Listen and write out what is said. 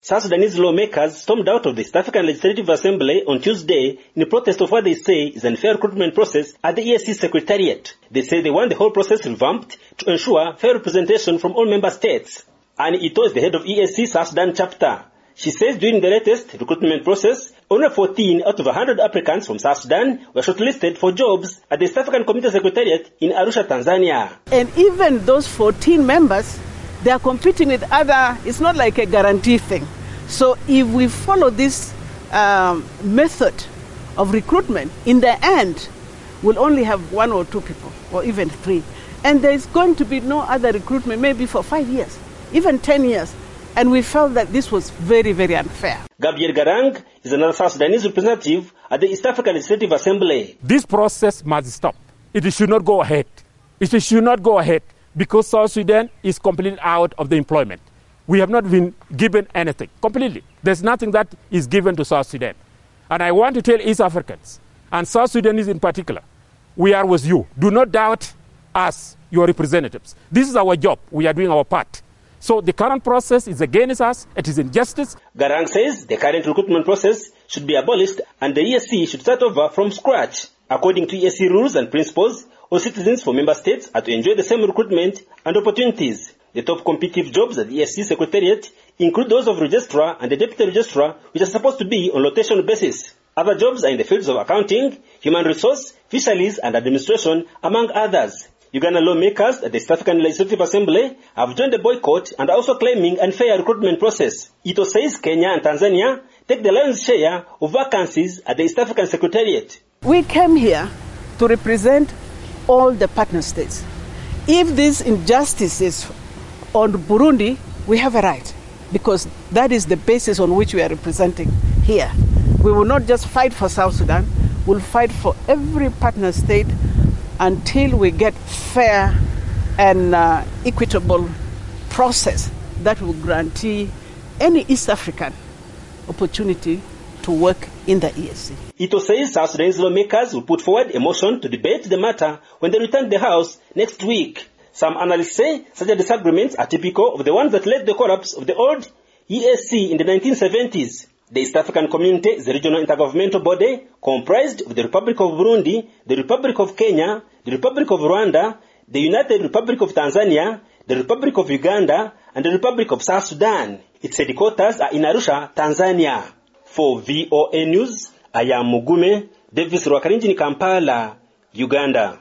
South Sudanese lawmakers stormed out of the East African Legislative Assembly on Tuesday in protest of what they say is an unfair recruitment process at the EAC Secretariat. They say they want the whole process revamped to ensure fair representation from all member states. Annie Ito is the head of EAC South Sudan chapter. She says during the latest recruitment process, only 14 out of 100 applicants from South Sudan were shortlisted for jobs at the East African Community Secretariat in Arusha, Tanzania. And even those 14 members, they are competing with other, it's not like a guarantee thing. So if we follow this method of recruitment, in the end, we'll only have 1 or 2 people, or even 3. And there's going to be no other recruitment, maybe for 5 years, even 10 years. And we felt that this was very, very unfair. Gabriel Garang is another South Sudanese representative at the East African Legislative Assembly. This process must stop. It should not go ahead. It should not go ahead because South Sudan is completely out of the employment. We have not been given anything, completely. There's nothing that is given to South Sudan. And I want to tell East Africans, and South Sudanese in particular, we are with you. Do not doubt us, your representatives. This is our job. We are doing our part. So the current process is against us. It is injustice. Garang says the current recruitment process should be abolished and the EAC should start over from scratch. According to EAC rules and principles, all citizens from member states are to enjoy the same recruitment and opportunities. The top competitive jobs at the EAC Secretariat include those of registrar and the deputy registrar, which are supposed to be on rotational basis. Other jobs are in the fields of accounting, human resource, fisheries and administration, among others. Uganda lawmakers at the East African Legislative Assembly have joined the boycott and are also claiming unfair recruitment process. Ito says Kenya and Tanzania take the lion's share of vacancies at the East African Secretariat. We came here to represent all the partner states. If this injustice is on Burundi, we have a right, because that is the basis on which we are representing here. We will not just fight for South Sudan, we'll fight for every partner state until we get fair and equitable process that will guarantee any East African opportunity to work in the EAC. Ito says South Sudanese lawmakers will put forward a motion to debate the matter when they return to the House next week. Some analysts say such disagreements are typical of the ones that led the collapse of the old EAC in the 1970s. The East African Community is a regional intergovernmental body comprised of the Republic of Burundi, the Republic of Kenya, the Republic of Rwanda, the United Republic of Tanzania, the Republic of Uganda, and the Republic of South Sudan. Its headquarters are in Arusha, Tanzania. For VOA News, I am Mugume Davis Rwakarinji in Kampala, Uganda.